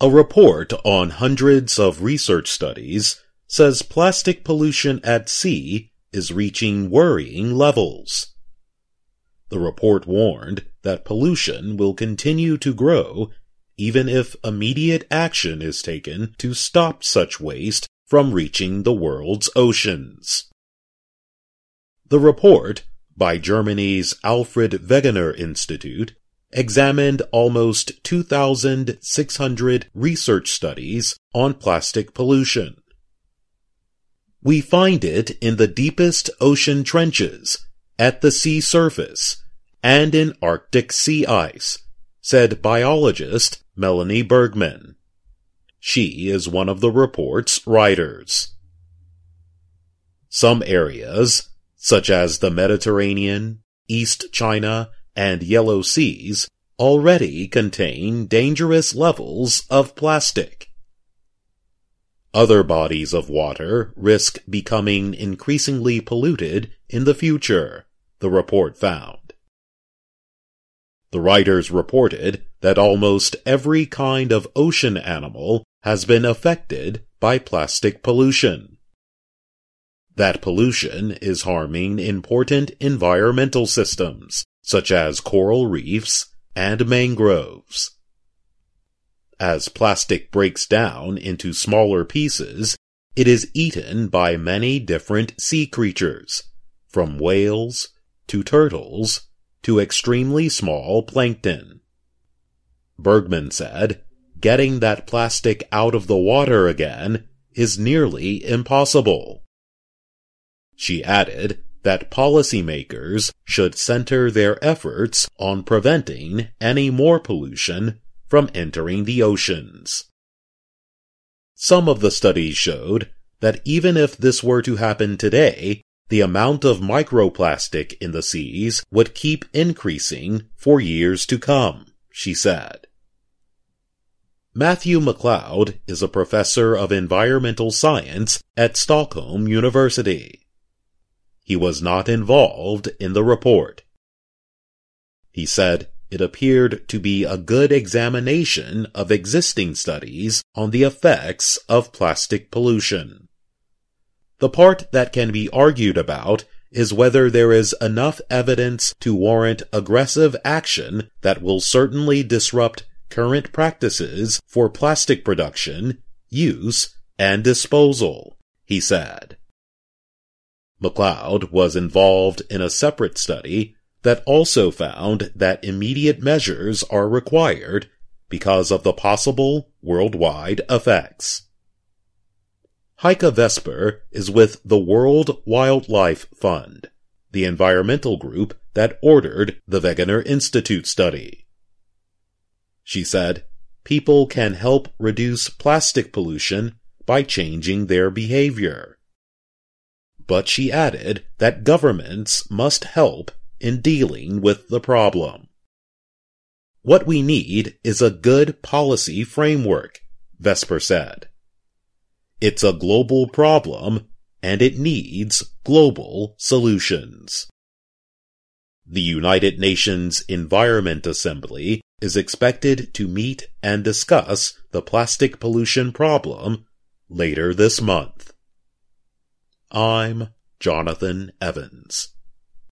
A report on hundreds of research studies says plastic pollution at sea is reaching worrying levels. The report warned that pollution will continue to grow even if immediate action is taken to stop such waste from reaching the world's oceans. The report, by Germany's Alfred Wegener Institute, examined almost 2,600 research studies on plastic pollution. We find it in the deepest ocean trenches, at the sea surface, and in Arctic sea ice, said biologist Melanie Bergman. She is one of the report's writers. Some areas, such as the Mediterranean, East China, and Yellow Seas, already contain dangerous levels of plastic. Other bodies of water risk becoming increasingly polluted in the future, the report found. The writers reported that almost every kind of ocean animal has been affected by plastic pollution. That pollution is harming important environmental systems, such as coral reefs and mangroves. As plastic breaks down into smaller pieces, it is eaten by many different sea creatures, from whales to turtles to extremely small plankton. Bergman said, getting that plastic out of the water again is nearly impossible. She added that policymakers should center their efforts on preventing any more pollution from entering the oceans. Some of the studies showed that even if this were to happen today, the amount of microplastic in the seas would keep increasing for years to come, she said. Matthew McLeod is a professor of environmental science at Stockholm University. He was not involved in the report. He said it appeared to be a good examination of existing studies on the effects of plastic pollution. The part that can be argued about is whether there is enough evidence to warrant aggressive action that will certainly disrupt current practices for plastic production, use, and disposal, he said. McLeod was involved in a separate study that also found that immediate measures are required because of the possible worldwide effects. Heike Vesper is with the World Wildlife Fund, the environmental group that ordered the Wegener Institute study. She said, people can help reduce plastic pollution by changing their behavior. But she added that governments must help in dealing with the problem. What we need is a good policy framework, Vesper said. It's a global problem, and it needs global solutions. The United Nations Environment Assembly is expected to meet and discuss the plastic pollution problem later this month. I'm Jonathan Evans.